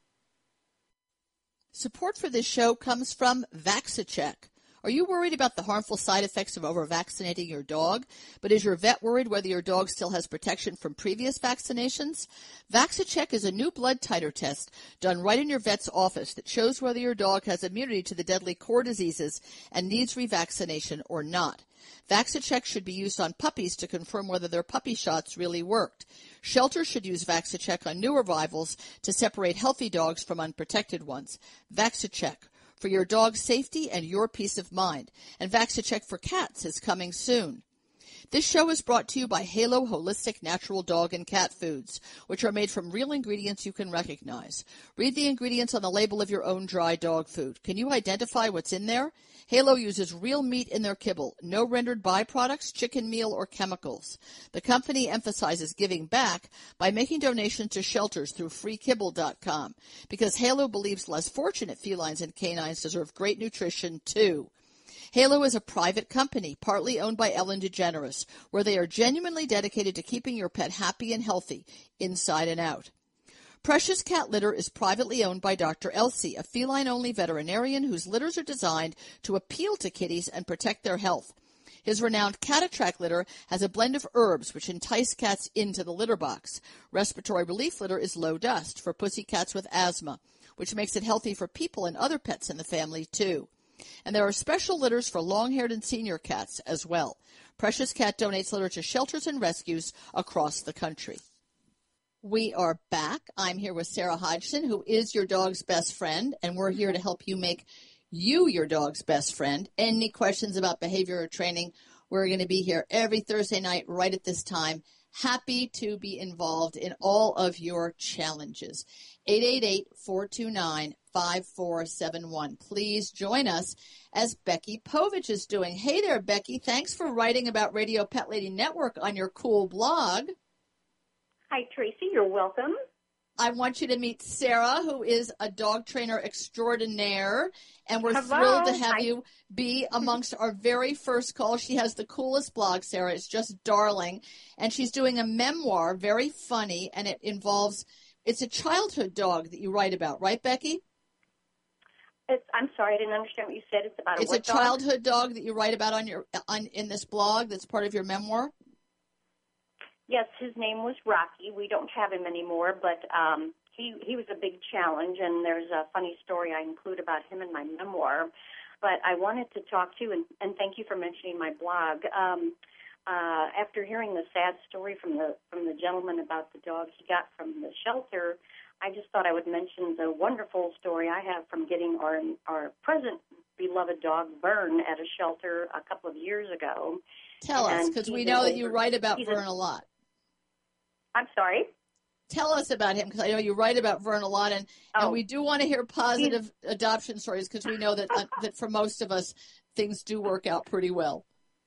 Support for this show comes from VaxiCheck. Are you worried about the harmful side effects of over-vaccinating your dog? But is your vet worried whether your dog still has protection from previous vaccinations? VaxiCheck is a new blood titer test done right in your vet's office that shows whether your dog has immunity to the deadly core diseases and needs revaccination or not. VaxiCheck should be used on puppies to confirm whether their puppy shots really worked. Shelters should use VaxiCheck on new arrivals to separate healthy dogs from unprotected ones. VaxiCheck, for your dog's safety and your peace of mind. And VaxiCheck for cats is coming soon. This show is brought to you by Halo Holistic Natural Dog and Cat Foods, which are made from real ingredients you can recognize. Read the ingredients on the label of your own dry dog food. Can you identify what's in there? Halo uses real meat in their kibble, no rendered byproducts, chicken meal, or chemicals. The company emphasizes giving back by making donations to shelters through free kibble dot com, because Halo believes less fortunate felines and canines deserve great nutrition too. Halo is a private company, partly owned by Ellen DeGeneres, where they are genuinely dedicated to keeping your pet happy and healthy, inside and out. Precious Cat Litter is privately owned by Doctor Elsie, a feline-only veterinarian whose litters are designed to appeal to kitties and protect their health. His renowned Cat Attract litter has a blend of herbs which entice cats into the litter box. Respiratory Relief litter is low dust for pussy cats with asthma, which makes it healthy for people and other pets in the family, too. And there are special litters for long-haired and senior cats as well. Precious Cat donates litter to shelters and rescues across the country. We are back. I'm here with Sarah Hodgson, who is your dog's best friend, and we're here to help you make you your dog's best friend. Any questions about behavior or training, we're going to be here every Thursday night right at this time. Happy to be involved in all of your challenges. eight eight eight, four two nine, five four seven one. Please join us as Becky Povich is doing. Hey there, Becky. Thanks for writing about Radio Pet Lady Network on your cool blog. Hi, Tracy. You're welcome. I want you to meet Sarah, who is a dog trainer extraordinaire, and we're Hello. thrilled to have Hi. you be amongst our very first call. She has the coolest blog, Sarah. It's just darling, and she's doing a memoir, very funny, and it involves, it's a childhood dog that you write about, right, Becky? It's, I'm sorry, I didn't understand what you said. It's about a It's a what dog? childhood dog that you write about on your on in this blog that's part of your memoir. Yes, his name was Rocky. We don't have him anymore, but um, he he was a big challenge, and there's a funny story I include about him in my memoir. But I wanted to talk to you, and, and thank you for mentioning my blog. Um, uh, after hearing the sad story from the from the gentleman about the dog he got from the shelter, I just thought I would mention the wonderful story I have from getting our our present beloved dog, Vern, at a shelter a couple of years ago. Tell us, And because we he's know an that you older- write about he's Vern a- a lot. I'm sorry? Tell us about him, because I know you write about Vern a lot, and, Oh. and we do want to hear positive adoption stories, because we know that uh, that for most of us, things do work out pretty well.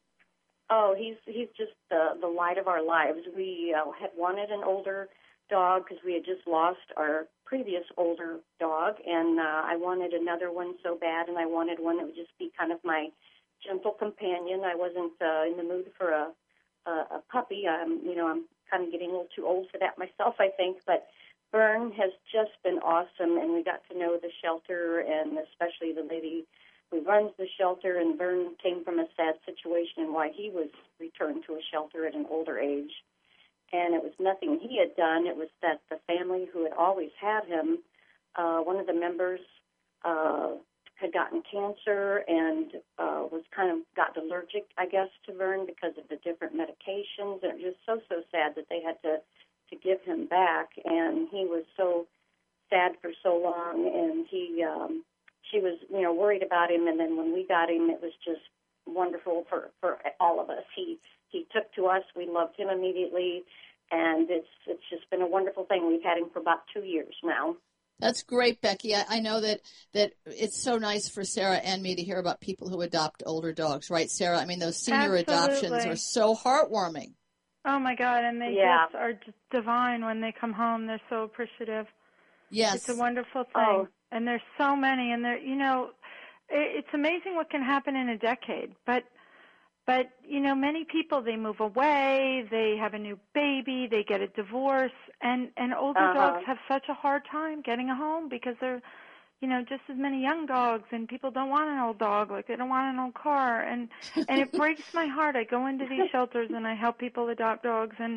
Oh, he's he's just the the light of our lives. We uh, had wanted an older dog because we had just lost our previous older dog, and uh, I wanted another one so bad, and I wanted one that would just be kind of my gentle companion. I wasn't uh, in the mood for a a, a puppy. I'm you know I'm kind of getting a little too old for that myself, I think. But Vern has just been awesome, and we got to know the shelter, and especially the lady who runs the shelter. And Vern came from a sad situation and why he was returned to a shelter at an older age. And it was nothing he had done. It was that the family who had always had him, uh, one of the members uh, had gotten cancer and uh, was kind of got allergic, I guess, to Vern because of the different medications. And it was just so, so sad that they had to, to give him back. And he was so sad for so long. And he, um, she was, you know, worried about him. And then when we got him, it was just wonderful for, for all of us. He he took to us. We loved him immediately. And it's it's just been a wonderful thing. We've had him for about two years now. That's great, Becky. I, I know that, that it's so nice for Sarah and me to hear about people who adopt older dogs, right, Sarah? I mean, those senior Absolutely. adoptions are so heartwarming. Oh, my God, and they Yeah. just are just divine when they come home. They're so appreciative. Yes. It's a wonderful thing. Oh. And there's so many, and they're, you know, it, it's amazing what can happen in a decade. But, but you know, many people, they move away, they have a new baby, they get a divorce, and, and older Uh-huh. dogs have such a hard time getting a home because they're, you know, just as many young dogs, and people don't want an old dog, like they don't want an old car, and and it breaks my heart. I go into these shelters and I help people adopt dogs, and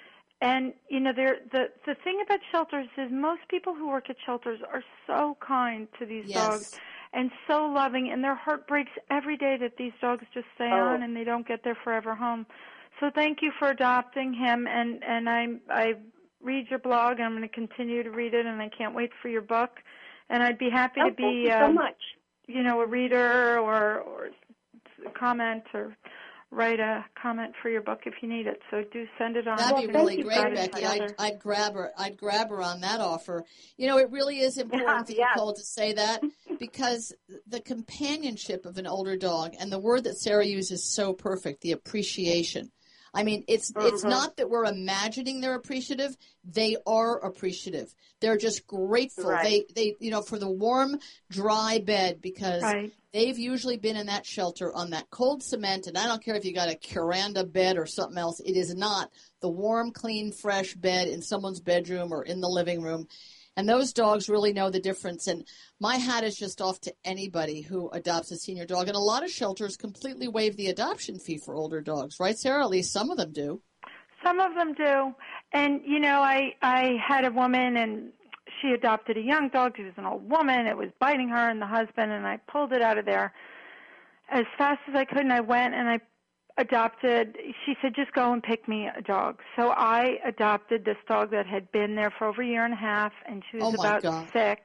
and you know, they're, the the thing about shelters is most people who work at shelters are so kind to these Yes. dogs and so loving, and their heart breaks every day that these dogs just stay Oh. on and they don't get their forever home. So thank you for adopting him, and and I I read your blog, and I'm going to continue to read it, and I can't wait for your book. And I'd be happy Oh, to be, thank you so um, much. you know, a reader or or comment or write a comment for your book if you need it. So do send it on. That'd Well, be thank really you great, very Becky. much. I'd, I'd grab her. I'd grab her on that offer. You know, it really is important, Yeah, Nicole, to say that because the companionship of an older dog, and the word that Sarah uses is so perfect, the appreciation. I mean, it's it's Mhm. not that we're imagining they're appreciative. They are appreciative. They're just grateful. Right. They they you know for the warm, dry bed because Right. they've usually been in that shelter on that cold cement, and I don't care if you got a Curanda bed or something else. It is not the warm, clean, fresh bed in someone's bedroom or in the living room. And those dogs really know the difference. And my hat is just off to anybody who adopts a senior dog. And a lot of shelters completely waive the adoption fee for older dogs, right, Sarah? At least some of them do. Some of them do. And, you know, I, I had a woman, and she adopted a young dog. She was an old woman. It was biting her and the husband, and I pulled it out of there as fast as I could, and I went and I adopted. She said, just go and pick me a dog. So I adopted this dog that had been there for over a year and a half, and she was Oh, my about God. six.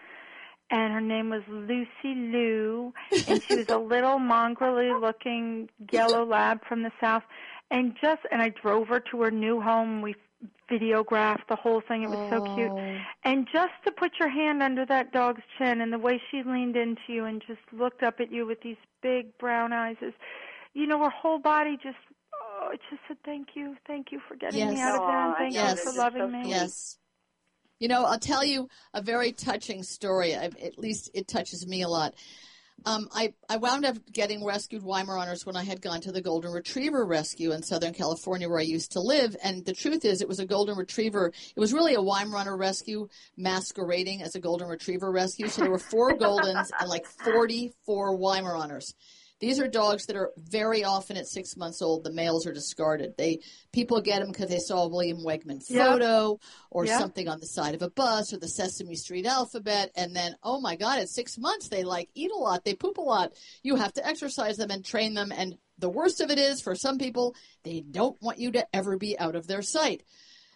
And her name was Lucy Lou, and she was a little mongrelly-looking yellow lab from the south. And just, and I drove her to her new home. We videographed the whole thing. It was so cute. Oh. And just to put your hand under that dog's chin, and the way she leaned into you and just looked up at you with these big brown eyes, is, you know, her whole body just, oh, it just said, thank you, thank you for getting me Yes. out of there, and Aw, thank yes. you for It's loving so me. sweet. Yes. You know, I'll tell you a very touching story. I, at least it touches me a lot. Um, I, I wound up getting rescued Weimaraners when I had gone to the Golden Retriever Rescue in Southern California where I used to live. And the truth is, it was a Golden Retriever. It was really a Weimaraner rescue masquerading as a Golden Retriever rescue. So there were four Goldens and like forty-four Weimaraners. These are dogs that are very often at six months old, the males are discarded. They people get them because they saw a William Wegman Yep. photo or Yep. something on the side of a bus or the Sesame Street alphabet. And then, oh my God, at six months, they like eat a lot. They poop a lot. You have to exercise them and train them. And the worst of it is, for some people, they don't want you to ever be out of their sight.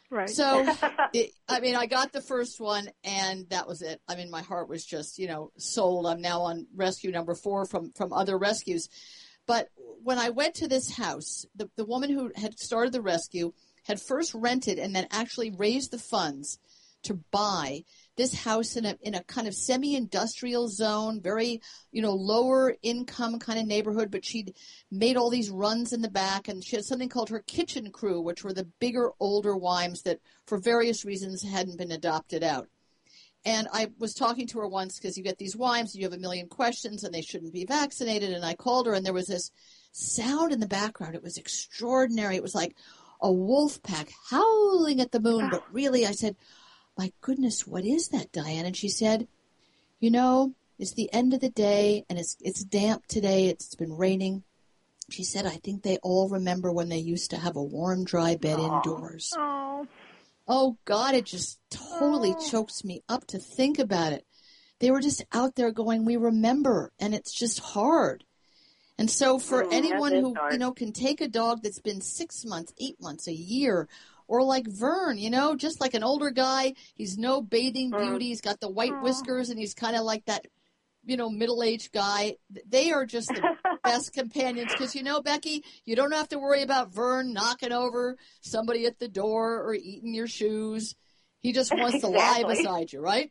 Right. So, it, I mean, I got the first one, and that was it. I mean, my heart was just, you know, sold. I'm now on rescue number four from, from other rescues. But when I went to this house, the, the woman who had started the rescue had first rented and then actually raised the funds to buy this house in a in a kind of semi-industrial zone, very, you know, lower income kind of neighborhood, but she'd made all these runs in the back, and she had something called her kitchen crew, which were the bigger, older wives that for various reasons hadn't been adopted out. And I was talking to her once because you get these wives, you have a million questions, and they shouldn't be vaccinated, and I called her, and there was this sound in the background. It was extraordinary. It was like a wolf pack howling at the moon, but really, I said, my goodness, what is that, Diane? And she said, you know, it's the end of the day, and it's it's damp today. It's been raining. She said, I think they all remember when they used to have a warm, dry bed Aww. Indoors. Oh. Oh, God, it just totally oh. chokes me up to think about it. They were just out there going, we remember, and it's just hard. And so for mm, anyone who, hard. you know, can take a dog that's been six months, eight months, a year, or like Vern, you know, just like an older guy. He's no bathing beauty. He's got the white whiskers, and he's kind of like that, you know, middle-aged guy. They are just the best companions because, you know, Becky, you don't have to worry about Vern knocking over somebody at the door or eating your shoes. He just wants exactly. to lie beside you, right?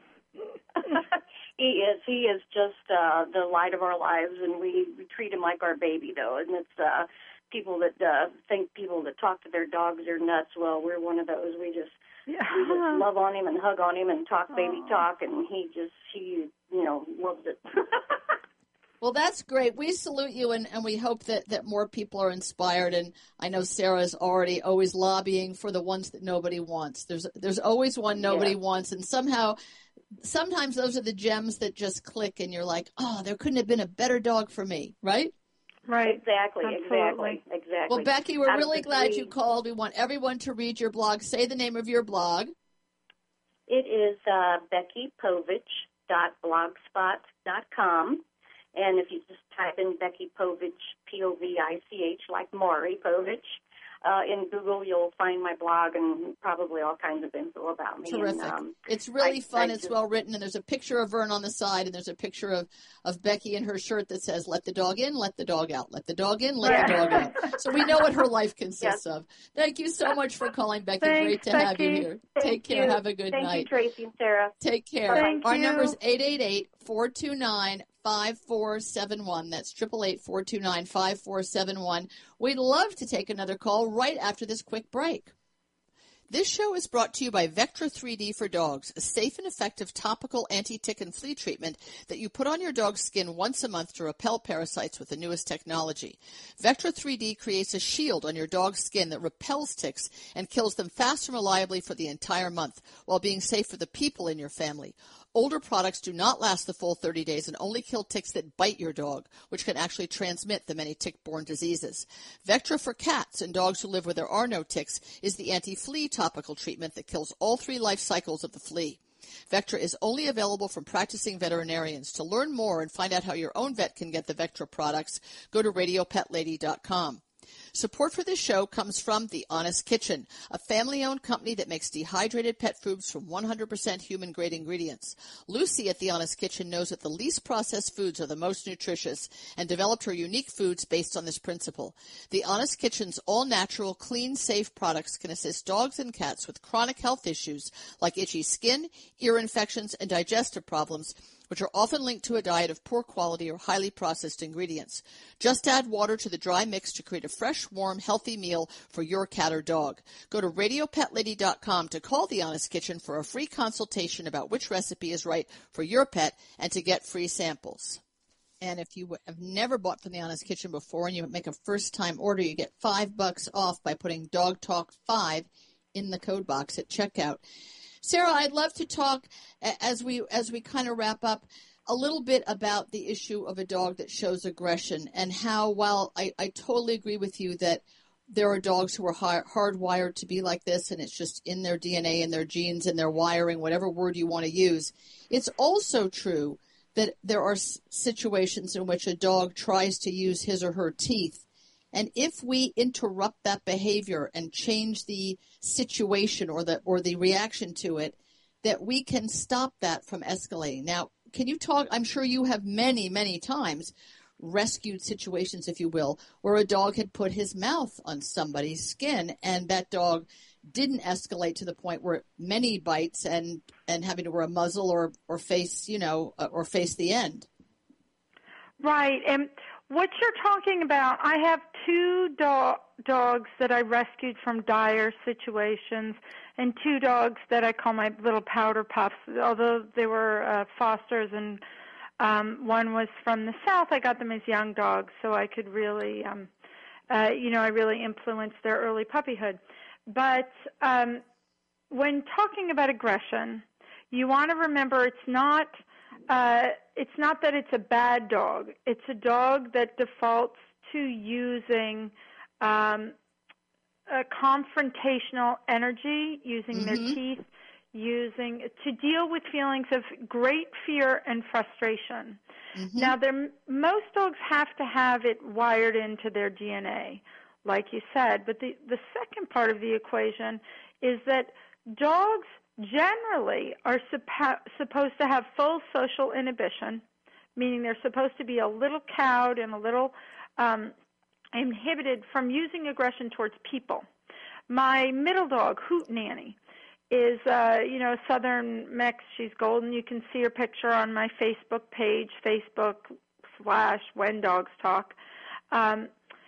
He is. He is just uh, the light of our lives, and we, we treat him like our baby, though, and it's uh, – people that uh, think people that talk to their dogs are nuts. Well, we're one of those. We just yeah. we just love on him and hug on him and talk baby Aww. Talk, and he just he you know loves it. Well, that's great. We salute you, and, and we hope that, that more people are inspired. And I know Sarah is already always lobbying for the ones that nobody wants. There's there's always one nobody yeah. wants, and somehow. Sometimes those are the gems that just click, and you're like, oh, there couldn't have been a better dog for me, right? Right. Exactly, Absolutely. exactly, exactly. Well, Becky, we're Out really glad you called. We want everyone to read your blog. Say the name of your blog. It is uh, becky povich dot blogspot dot com. And if you just type in Becky Povich, P O V I C H, like Maury Povich, uh, in Google, you'll find my blog and probably all kinds of info about me. Terrific. And, um, it's really I, fun. I it's just, well written, and there's a picture of Vern on the side, and there's a picture of, of Becky in her shirt that says, let the dog in, let the dog out, let the dog in, let yeah. the dog out. So we know what her life consists yes. of. Thank you so much for calling, Becky. Thanks, Great to Becky. have you here. Thank Take care. You. Have a good Thank night. Thank you, Tracy and Sarah. Take care. Thank Our you. number is eight eight eight, four two nine, five four seven one. That's eight eight eight, four two nine, five four seven one. We'd love to take another call right after this quick break. This show is brought to you by Vectra three D for Dogs, a safe and effective topical anti-tick and flea treatment that you put on your dog's skin once a month to repel parasites with the newest technology. Vectra three D creates a shield on your dog's skin that repels ticks and kills them fast and reliably for the entire month, while being safe for the people in your family. Older products do not last the full thirty days and only kill ticks that bite your dog, which can actually transmit the many tick-borne diseases. Vectra for cats and dogs who live where there are no ticks is the anti-flea topical treatment that kills all three life cycles of the flea. Vectra is only available from practicing veterinarians. To learn more and find out how your own vet can get the Vectra products, go to radio pet lady dot com. Support for this show comes from The Honest Kitchen, a family-owned company that makes dehydrated pet foods from one hundred percent human-grade ingredients. Lucy at The Honest Kitchen knows that the least processed foods are the most nutritious and developed her unique foods based on this principle. The Honest Kitchen's all-natural, clean, safe products can assist dogs and cats with chronic health issues like itchy skin, ear infections, and digestive problems, which are often linked to a diet of poor quality or highly processed ingredients. Just add water to the dry mix to create a fresh, warm, healthy meal for your cat or dog. Go to radio pet lady dot com to call The Honest Kitchen for a free consultation about which recipe is right for your pet and to get free samples. And if you have never bought from The Honest Kitchen before and you make a first-time order, you get five bucks off by putting Dog Talk five in the code box at checkout. Sarah, I'd love to talk as we as we kind of wrap up a little bit about the issue of a dog that shows aggression and how, while I, I totally agree with you that there are dogs who are hard, hardwired to be like this and it's just in their D N A and their genes and their wiring, whatever word you want to use, it's also true that there are situations in which a dog tries to use his or her teeth And if we interrupt that behavior and change the situation or the or the reaction to it, that we can stop that from escalating. Now, can you talk, I'm sure you have many, many times rescued situations, if you will, where a dog had put his mouth on somebody's skin and that dog didn't escalate to the point where many bites and, and having to wear a muzzle or, or face, you know, or face the end. Right. And what you're talking about, I have two do- dogs that I rescued from dire situations and two dogs that I call my little powder puffs, although they were uh, fosters, and um, one was from the South. I got them as young dogs, so I could really, um, uh, you know, I really influenced their early puppyhood. But um, when talking about aggression, you want to remember it's not uh, it's not that it's a bad dog. It's a dog that defaults to using um, a confrontational energy, using mm-hmm. their teeth, using to deal with feelings of great fear and frustration. Mm-hmm. Now, most dogs have to have it wired into their D N A, like you said. But the, the second part of the equation is that dogs generally are suppo- supposed to have full social inhibition, meaning they're supposed to be a little cowed and a little um, inhibited from using aggression towards people. My middle dog, Hoot Nanny, is, uh, you know, a southern mix. She's golden. You can see her picture on my Facebook page, Facebook slash When Dogs Talk. Um,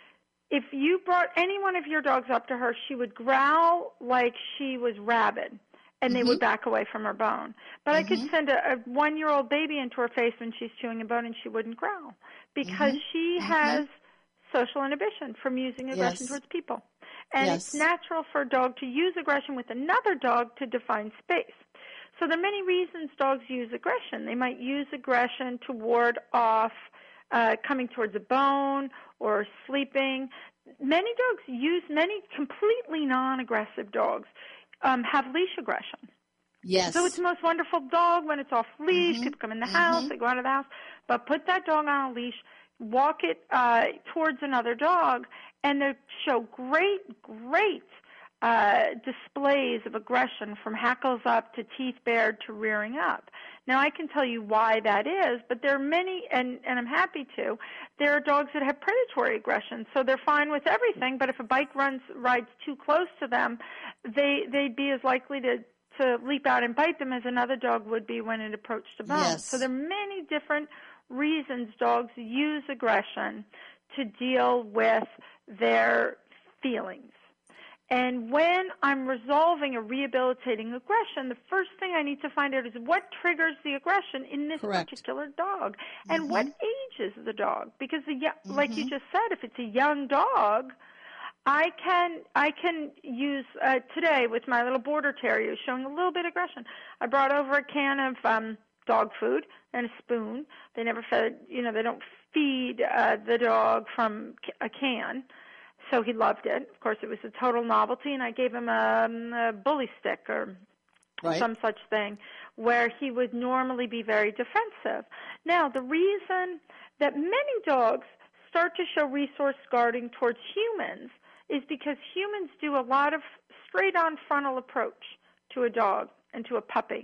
if you brought any one of your dogs up to her, she would growl like she was rabid, and they mm-hmm. would back away from her bone. But mm-hmm. I could send a, a one-year-old baby into her face when she's chewing a bone, and she wouldn't growl because mm-hmm. she mm-hmm. has social inhibition from using aggression yes. towards people. And yes. it's natural for a dog to use aggression with another dog to define space. So there are many reasons dogs use aggression. They might use aggression to ward off uh, coming towards a bone or sleeping. Many dogs use, many completely non-aggressive dogs um, have leash aggression. Yes. So it's the most wonderful dog when it's off leash. Mm-hmm. People come in the mm-hmm. house, they go out of the house. But put that dog on a leash, walk it uh, towards another dog, and they show great, great uh, displays of aggression from hackles up to teeth bared to rearing up. Now, I can tell you why that is, but there are many, and, and I'm happy to, there are dogs that have predatory aggression, so they're fine with everything, but if a bike runs rides too close to them, they, they'd be as likely to, to leap out and bite them as another dog would be when it approached a bone. Yes. So there are many different reasons dogs use aggression to deal with their feelings. And when I'm resolving or rehabilitating aggression, the first thing I need to find out is what triggers the aggression in this Correct. particular dog, and mm-hmm. what age is the dog? Because, the, mm-hmm. like you just said, if it's a young dog, I can I can use uh, today with my little border terrier showing a little bit of aggression. I brought over a can of um, dog food and a spoon. They never fed, you know, they don't feed uh, the dog from a can, so he loved it. Of course, it was a total novelty, and I gave him a, a bully stick or right. some such thing where he would normally be very defensive. Now, the reason that many dogs start to show resource guarding towards humans is because humans do a lot of straight-on frontal approach to a dog and to a puppy.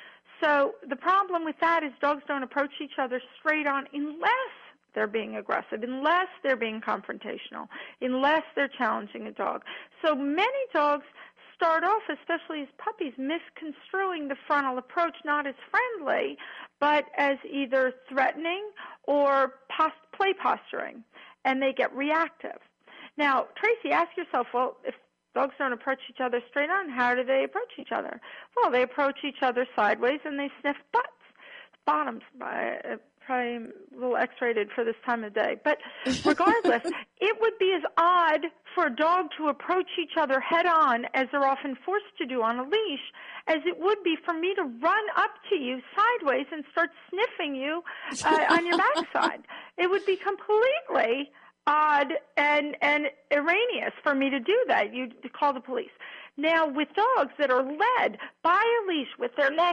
So the problem with that is dogs don't approach each other straight on unless they're being aggressive, unless they're being confrontational, unless they're challenging a dog. So many dogs start off, especially as puppies, misconstruing the frontal approach not as friendly, but as either threatening or post- play posturing, and they get reactive. Now, Tracy, ask yourself, well, if dogs don't approach each other straight on, how do they approach each other? Well, they approach each other sideways and they sniff butts, bottoms, uh, probably a little X-rated for this time of day. But regardless, it would be as odd for a dog to approach each other head-on, as they're often forced to do on a leash, as it would be for me to run up to you sideways and start sniffing you uh, on your backside. It would be completely odd and, and erroneous for me to do that. You'd call the police. Now, with dogs that are led by a leash with their necks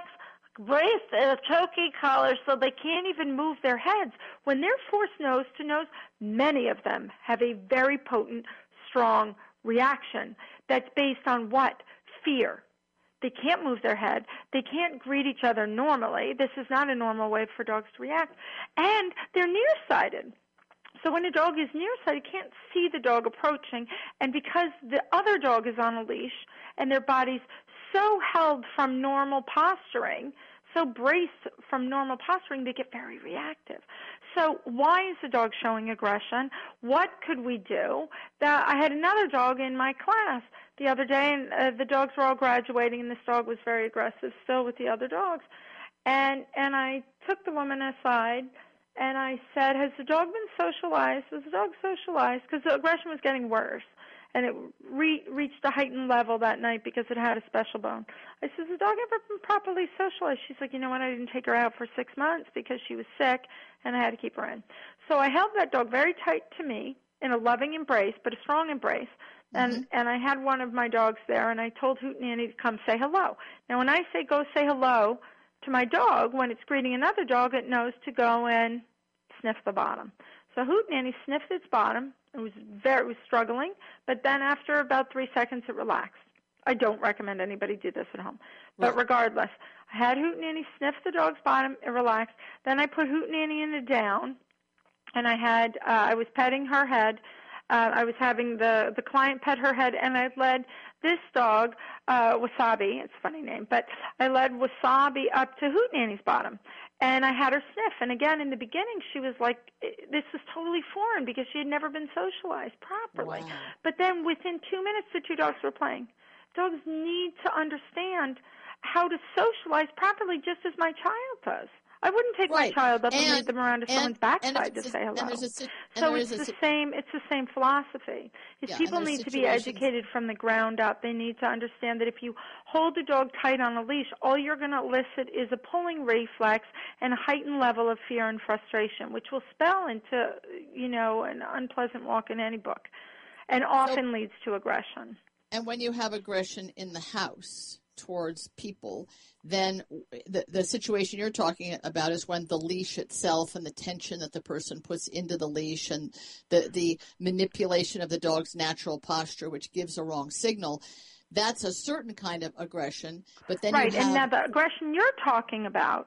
braced in a choky collar so they can't even move their heads. When they're forced nose to nose, many of them have a very potent, strong reaction that's based on what? Fear. They can't move their head. They can't greet each other normally. This is not a normal way for dogs to react. And they're nearsighted. So when a dog is nearsighted, you can't see the dog approaching. And because the other dog is on a leash and their body's so held from normal posturing, so braced from normal posturing, they get very reactive. So why is the dog showing aggression? What could we do? The, I had another dog in my class the other day, and uh, the dogs were all graduating, and this dog was very aggressive still with the other dogs. And and I took the woman aside, and I said, has the dog been socialized? Was the dog socialized? Because the aggression was getting worse. And it re- reached a heightened level that night because it had a special bone. I said, has the dog ever been properly socialized? She's like, you know what, I didn't take her out for six months because she was sick, and I had to keep her in. So I held that dog very tight to me in a loving embrace, but a strong embrace. And mm-hmm. and I had one of my dogs there, and I told Hootenanny to come say hello. Now, when I say go say hello to my dog, when it's greeting another dog, it knows to go and sniff the bottom. So Hootenanny sniffed its bottom. It was very, it was struggling, but then after about three seconds, it relaxed. I don't recommend anybody do this at home. But right. regardless, I had Hootenanny sniff the dog's bottom. It relaxed. Then I put Hootenanny in the down, and I had, uh, I was petting her head. Uh, I was having the, the client pet her head, and I led this dog, uh, Wasabi, it's a funny name, but I led Wasabi up to Hootenanny's bottom. And I had her sniff. And again, in the beginning, she was like, this was totally foreign because she had never been socialized properly. Wow. But then within two minutes, the two dogs were playing. Dogs need to understand how to socialize properly just as my child does. I wouldn't take right. my child up and, and lead them around to and, someone's backside to a, say hello. A, so it's the same. It's the same philosophy. If yeah, people need to be educated from the ground up, they need to understand that if you hold a dog tight on a leash, all you're going to elicit is a pulling reflex and a heightened level of fear and frustration, which will spell into, you know, an unpleasant walk in any book, and often so, leads to aggression. And when you have aggression in the house towards people, then the, the situation you're talking about is when the leash itself and the tension that the person puts into the leash and the, the manipulation of the dog's natural posture, which gives a wrong signal, that's a certain kind of aggression. But then right, you have, and now the aggression you're talking about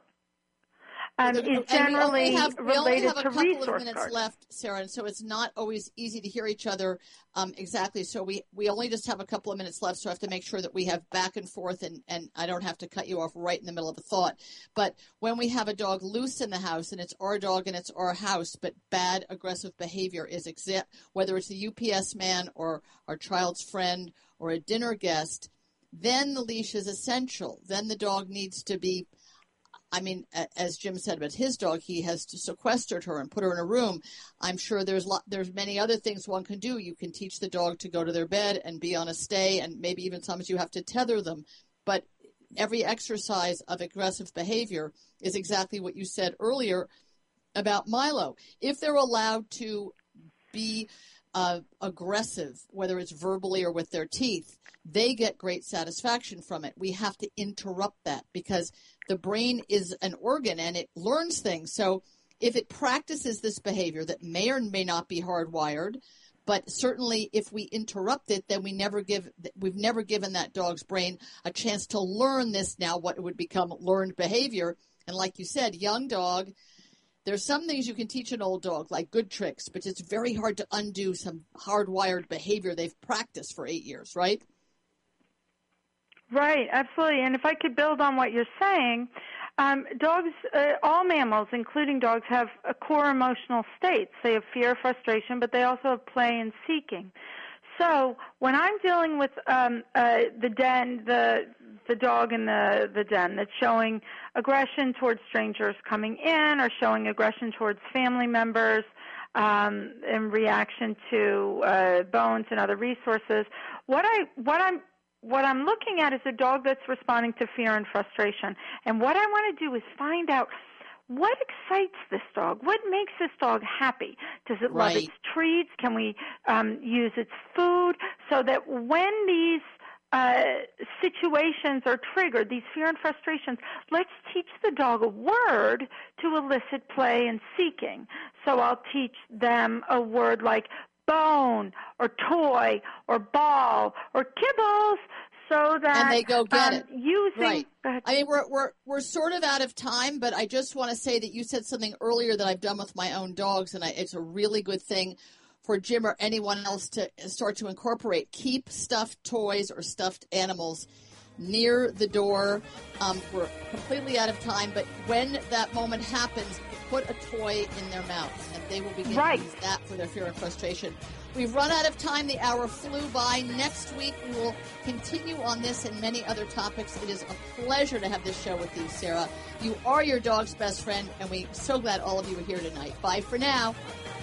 Um, and is generally we have, related we only have a to couple resource of minutes cards. left, Sarah, and so it's not always easy to hear each other um, exactly. So we, we only just have a couple of minutes left, so I have to make sure that we have back and forth, and, and I don't have to cut you off right in the middle of a thought. But when we have a dog loose in the house, and it's our dog and it's our house, but bad aggressive behavior is exa- whether it's the U P S man or our child's friend or a dinner guest, then the leash is essential. Then the dog needs to be, I mean, as Jim said about his dog, he has sequestered her and put her in a room. I'm sure there's lot, there's many other things one can do. You can teach the dog to go to their bed and be on a stay, and maybe even sometimes you have to tether them. But every exercise of aggressive behavior is exactly what you said earlier about Milo. If they're allowed to be uh, aggressive, whether it's verbally or with their teeth, they get great satisfaction from it. We have to interrupt that because the brain is an organ and it learns things. So if it practices this behavior that may or may not be hardwired, but certainly if we interrupt it, then we never give, we've never given that dog's brain a chance to learn this now, what would become learned behavior. And like you said, young dog, there's some things you can teach an old dog, like good tricks, but it's very hard to undo some hardwired behavior they've practiced for eight years, right? Right, absolutely. And if I could build on what you're saying, um, dogs, uh, all mammals, including dogs, have a core emotional states. They have fear, frustration, but they also have play and seeking. So when I'm dealing with um, uh, the den, the the dog in the, the den that's showing aggression towards strangers coming in or showing aggression towards family members um, in reaction to uh, bones and other resources, what I what I'm What I'm looking at is a dog that's responding to fear and frustration. And what I want to do is find out what excites this dog. What makes this dog happy? Does it right. love its treats? Can we um, use its food so that when these uh, situations are triggered, these fear and frustrations, let's teach the dog a word to elicit play and seeking. So I'll teach them a word like bone or toy or ball or kibbles, so that and they go get um, it. Using, right. I mean, we're we're we're sort of out of time, but I just want to say that you said something earlier that I've done with my own dogs, and I, it's a really good thing for Jim or anyone else to start to incorporate. Keep stuffed toys or stuffed animals near the door. Um, we're completely out of time, but when that moment happens, put a toy in their mouth, and they will begin right. to use that for their fear and frustration. We've run out of time. The hour flew by. Next week, we will continue on this and many other topics. It is a pleasure to have this show with you, Sarah. You are your dog's best friend, and we're so glad all of you are here tonight. Bye for now.